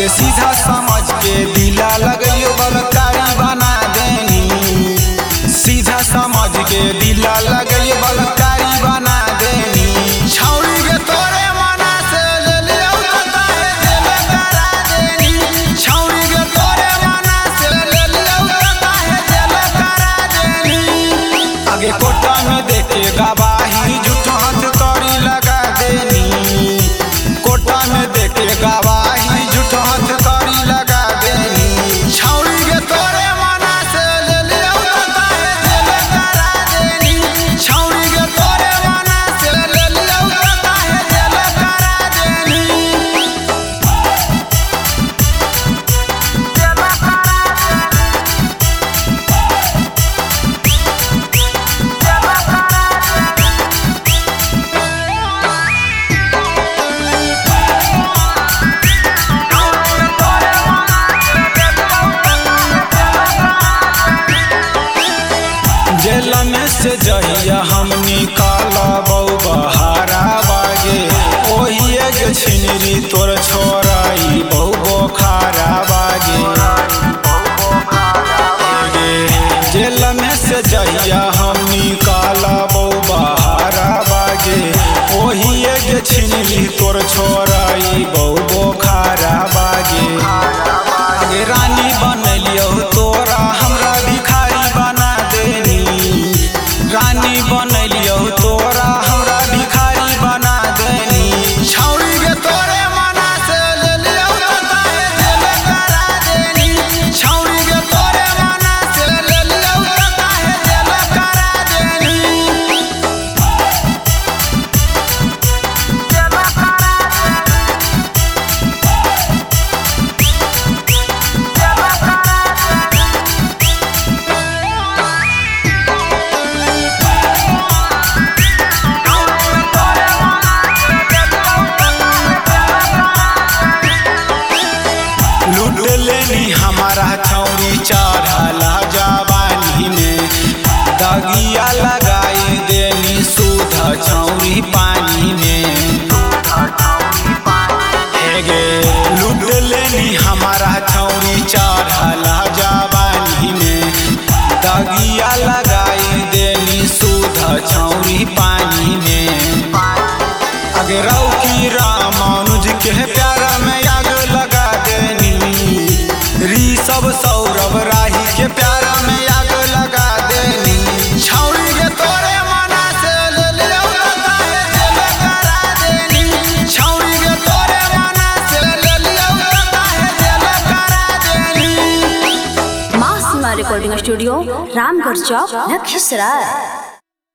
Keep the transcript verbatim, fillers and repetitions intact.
अगे सीधा समझ के दिला लगइयो बलकारी बना देनी, सीधा समझ के दिला लगइयो बलकारी बना देनी। छौरी के तोरे मना से ले लियो तो काहे दिल करा देनी, छौरी के तोरे मना से ले लियो तो काहे दिल करा देनी। आगे कोटा में देखे गवाही झूठो हाथ करी लगा देनी, कोटा में देखे गवाही झूठो हाथ करी लगा देनी। छौरी के तोरे मना से ले लियो तो काहे दिल करा देनी, छौरी के तोरे मना से ले लियो तो काहे दिल करा देनी। जेल में से जहिया हम निकाला बहु बहारा बागे, ओही एक छिनरी तोर छोराई बहु बोखारा बागे। जेल में से जहिया हम निकाला बहु बहारा बागे, ओही एक छिनरी तोर छोराई बहु बोखारा बागे। आगे रानी बनलियो तोरा हमरा भिखारी बना देनी, रानी बनलियो तोरा हमरा भिखारी बना देनी। छौरी के तोरे मना से ले लियो तो काहे दिल करा देनी, छौरी के तोरे मना से ले लियो तो काहे दिल करा देनी। लूट लेनी हमारा छौरी चढ़ला जवानी में, दगिया लगाई देनी सुध छौरी पानी में। हेगे लूट लेनी हमारा छौरी चढ़ला जवानी में, दगिया लगाई देनी सुध छौरी पानी में। अगे रौकी रामानुज के प्यारा में आग लगा देनी, ऋषभ सौरभ राही के प्यारा में आग लगा देनी। छौरी के तोरे मना से ले लियो तो काहे दिल करा देनी, छौरी के तोरे मना से ले लियो तो काहे दिल करा देनी। Maa Seema recording studio, Ramgarh Chowk, Lakhisarai.